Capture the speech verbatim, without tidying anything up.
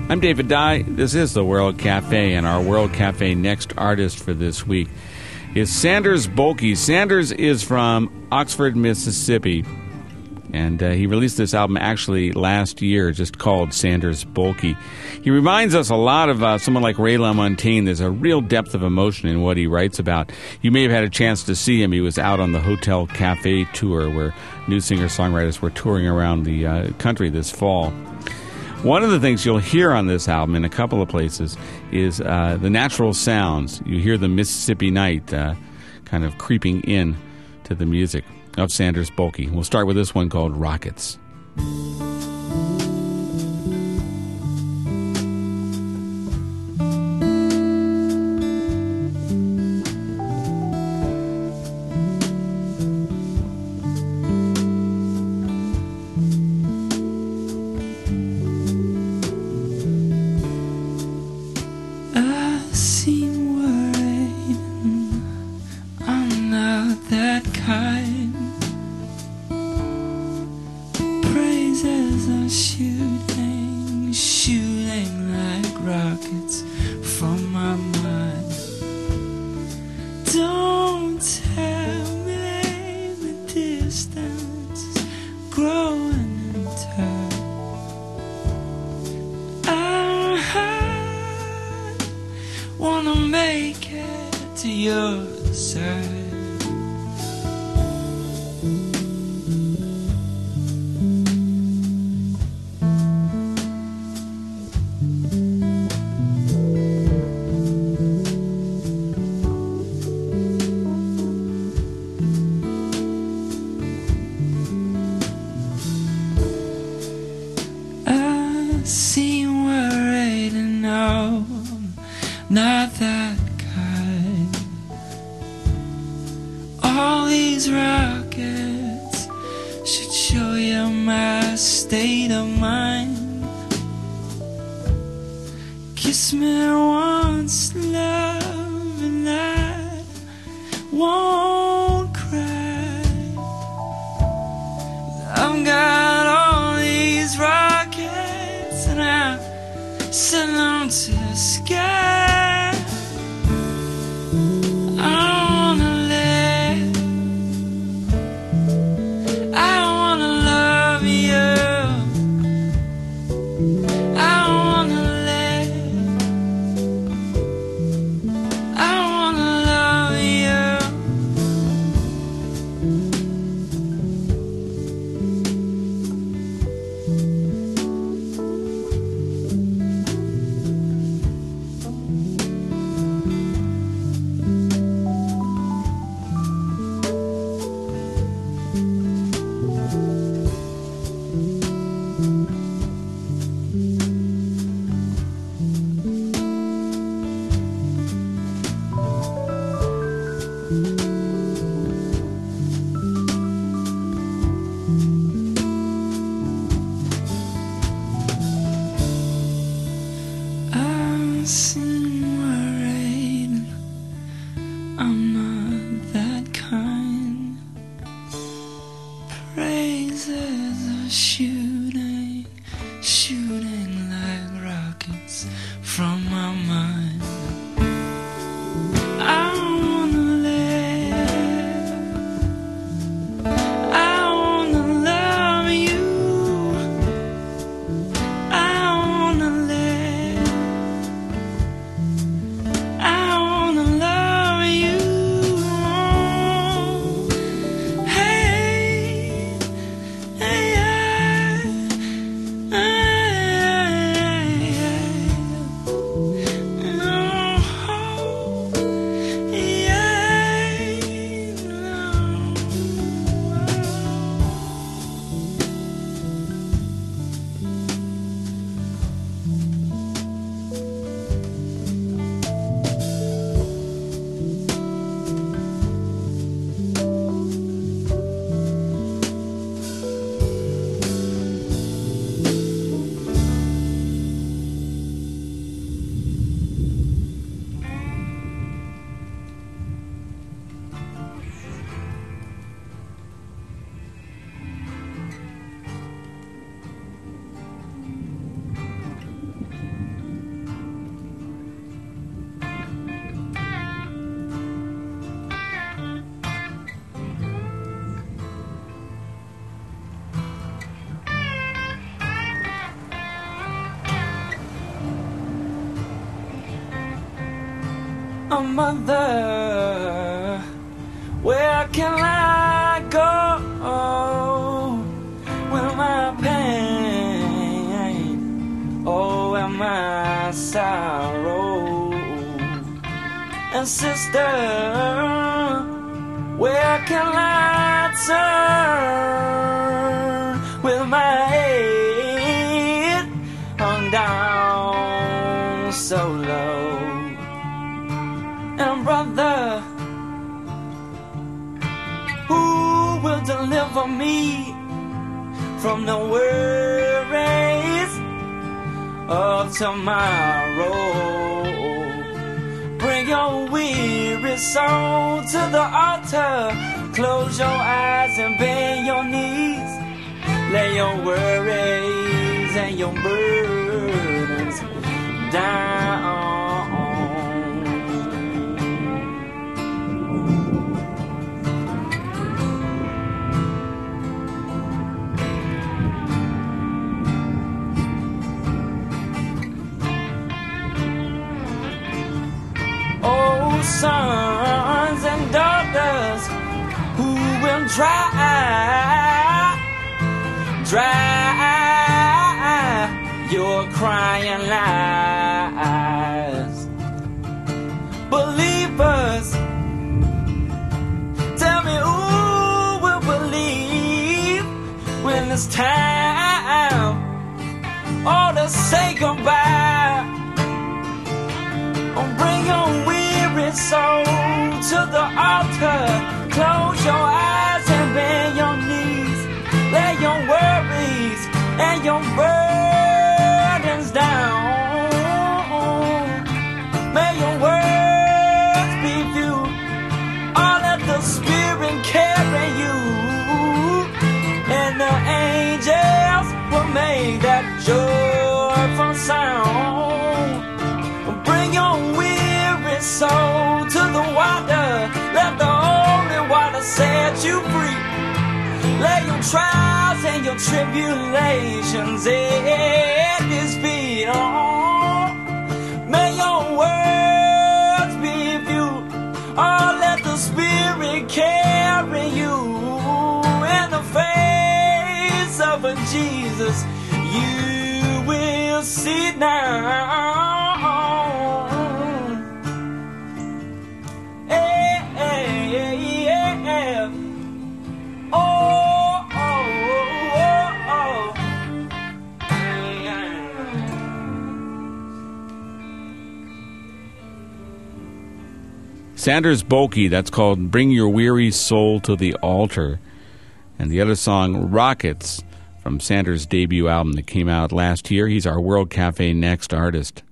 I'm David Dye. This is the World Cafe, and our World Cafe next artist for this week is Sanders Bolke. Sanders is from Oxford, Mississippi, and uh, he released this album actually last year, just called Sanders Bolke. He reminds us a lot of uh, someone like Ray LaMontagne. There's a real depth of emotion in what he writes about. You may have had a chance to see him. He was out on the Hotel Cafe tour, where new singer-songwriters were touring around the uh, country this fall. One of the things you'll hear on this album in a couple of places is uh, the natural sounds. You hear the Mississippi night uh, kind of creeping in to the music of Sanders Bolke. We'll start with this one called Rockets. Hey, hey, Oh, mother, where can I go with my pain, oh, and my sorrow? And sister, where can I turn with my head hung down so low? And brother, who will deliver me from the worries of tomorrow? Bring your weary soul to the altar. Close your eyes and bend your knees. Lay your worries and your burdens down. Oh, sons and daughters who will dry, dry your crying eyes. Believers, tell me who will believe when it's time all to say goodbye. Oh, bring your weary soul to the altar. Close your eyes and bend your knees. Lay your worries and your burdens down. May your words be few. All let the Spirit carry you. And the angels will make that joyful sound. Bring your weary soul to the water. Let the holy water set you free. Lay your trials and your tribulations at His feet. Oh, may your words be few. Oh, let the Spirit carry you. In the face of a Jesus, you will see now. Sanders Boelke, that's called Bring Your Weary Soul to the Altar. And the other song, Rockets, from Sanders' debut album that came out last year. He's our World Cafe Next artist.